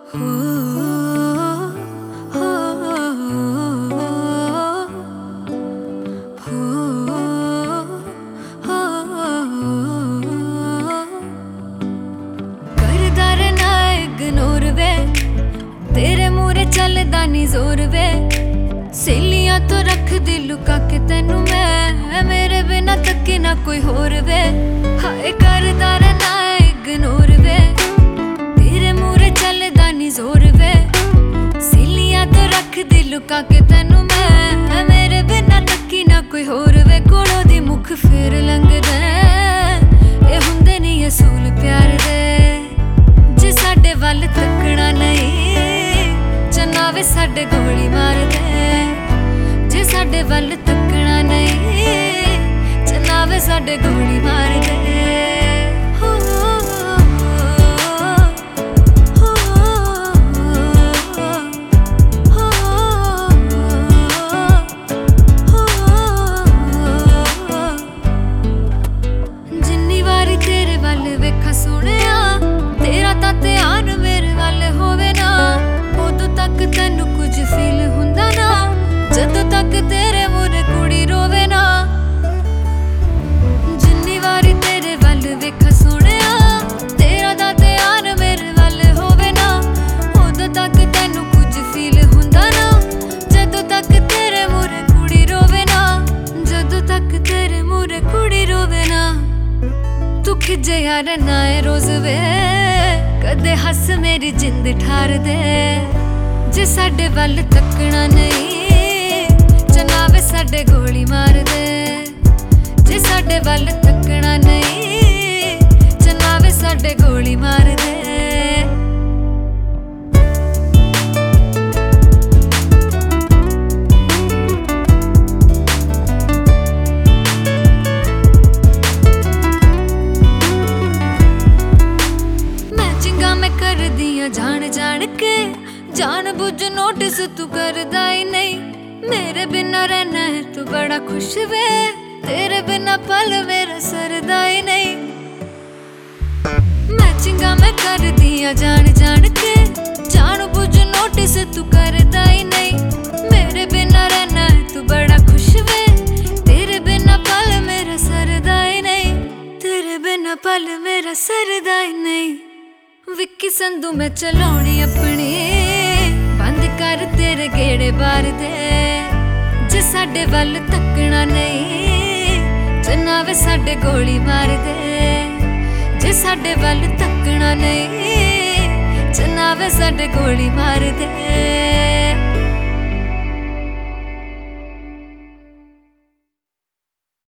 चलदा नी जोर वे सहेलियां तो रख दी लुका के तेनू मैं मेरे बिना तके ना कोई होर वे हाय करदा रहना इग्नोर वे तेरे मूरे चलदा नी जोर वे सहेलियां तो रख दी लुका के तेनू मैं मेरे बिना तकी ना कोई होर वे कोलों दी मुख फेर लंघदा ए हुंदे नी असूल प्यार दे जे साडे वल तकना नहीं चन्नावे साडे गोली मार दे जे साडे वल तकना नहीं चन्नावे साडे गोली मार दे जिन्नी वारी तेरे वल वेखा सोहणिया तेरा तां ध्यान मेरे वल होवे ना तक तेनू कुछ फील हुंदा ना जदों तक तेरे मूरे कुड़ी रोवे ना जिन्नी वारी तेरे वल वेखा सोहणिया तेरा दा ध्यान मेरे वल होवे ना उदों तक तेनू कुछ फील हुंदा ना जदों तक तेरे मूरे कुड़ी रोवे ना जदों तक तेरे मूरे कुड़ी रोवे ना तू खिजया रहना है रोज वे कदे हस मेरी जिंद ठार दे जे साडे वल तकना नहीं चन्नावे साडे गोली मार दे जे साडे वल तकना नहीं चन्नावे साडे गोली मार दे मैचिंगा मैं कर दिया जान जान के जान बुझ नोटिस तू करदा ही नहीं मेरे बिना रहना है तू बड़ा खुश वे तेरे बिना पल मेरा सरदा ही नहीं मैचिंगा मैं कर दिया जान जान के जान बुझ नोटिस तू करदा ही नहीं मेरे बिना रहना है तू बड़ा खुश वे तेरे बिना पल मेरा सरदा ही नहीं तेरे बिना पल मेरा सरदा ही नहीं विक्की संधू मैं चलाउणी अपनी बंद कर तेरे गेड़े बार दे जे साडे वल तकना नहीं चन्नावे साडे गोली मार दे जे साडे वल तकना नहीं चन्नावे साडे गोली मार दे।